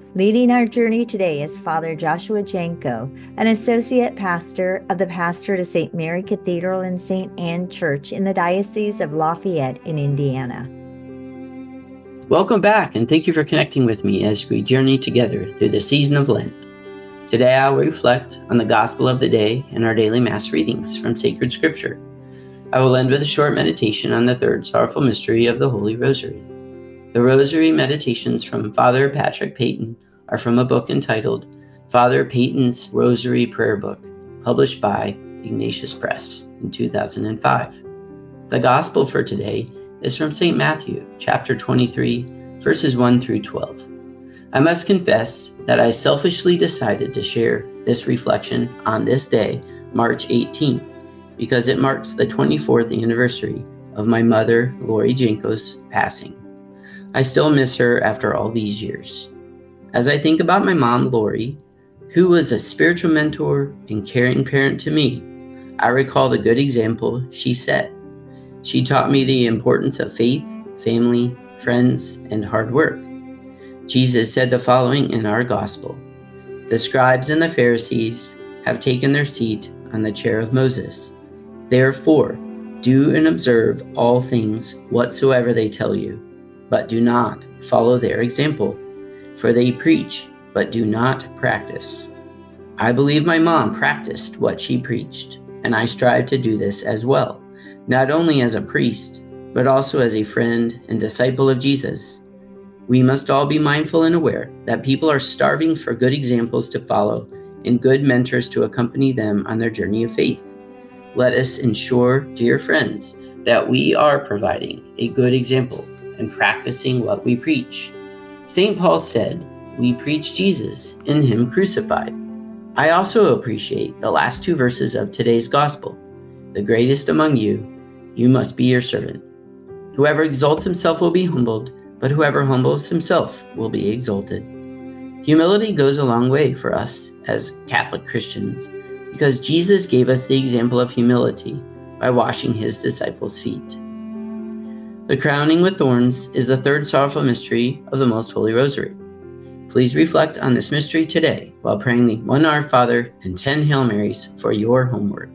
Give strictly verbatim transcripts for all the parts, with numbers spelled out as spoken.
Leading our journey today is Father Joshua Janko, an associate pastor of the Pastor to Saint Mary Cathedral and Saint Anne Church in the Diocese of Lafayette in Indiana. Welcome back, and thank you for connecting with me as we journey together through the season of Lent. Today I will reflect on the Gospel of the day and our daily Mass readings from Sacred Scripture. I will end with a short meditation on the third sorrowful mystery of the Holy Rosary. The Rosary meditations from Father Patrick Peyton are from a book entitled Father Peyton's Rosary Prayer Book, published by Ignatius Press in two thousand five. The Gospel for today is from Saint Matthew, chapter twenty-three, verses one through twelve. I must confess that I selfishly decided to share this reflection on this day, March eighteenth, because it marks the twenty-fourth anniversary of my mother, Lori Janko's passing. I still miss her after all these years. As I think about my mom, Lori, who was a spiritual mentor and caring parent to me, I recall the good example she set. She taught me the importance of faith, family, friends, and hard work. Jesus said the following in our Gospel: "The scribes and the Pharisees have taken their seat on the chair of Moses. Therefore, do and observe all things whatsoever they tell you, but do not follow their example. For they preach, but do not practice." I believe my mom practiced what she preached, and I strive to do this as well, not only as a priest, but also as a friend and disciple of Jesus. We must all be mindful and aware that people are starving for good examples to follow and good mentors to accompany them on their journey of faith. Let us ensure, dear friends, that we are providing a good example and practicing what we preach. Saint Paul said, "We preach Jesus and Him crucified." I also appreciate the last two verses of today's Gospel. "The greatest among you, you must be your servant. Whoever exalts himself will be humbled, but whoever humbles himself will be exalted." Humility goes a long way for us as Catholic Christians, because Jesus gave us the example of humility by washing His disciples' feet. The crowning with thorns is the third sorrowful mystery of the Most Holy Rosary. Please reflect on this mystery today while praying the one Our Father and ten Hail Marys for your homework.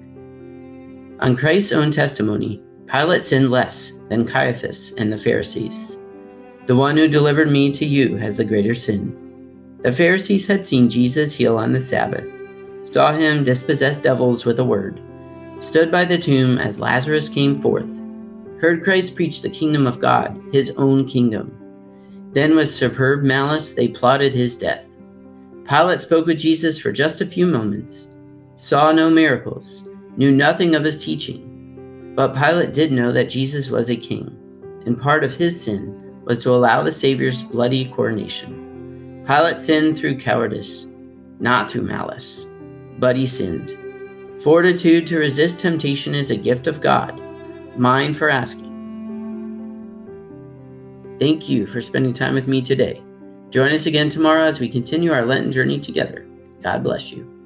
On Christ's own testimony, Pilate sinned less than Caiaphas and the Pharisees. "The one who delivered me to you has the greater sin." The Pharisees had seen Jesus heal on the Sabbath, saw Him dispossess devils with a word, stood by the tomb as Lazarus came forth, heard Christ preach the kingdom of God, His own kingdom. Then with superb malice they plotted His death. Pilate spoke with Jesus for just a few moments, saw no miracles, knew nothing of His teaching. But Pilate did know that Jesus was a king, and part of his sin was to allow the Savior's bloody coronation. Pilate sinned through cowardice, not through malice, but he sinned. Fortitude to resist temptation is a gift of God, mine for asking. Thank you for spending time with me today. Join us again tomorrow as we continue our Lenten journey together. God bless you.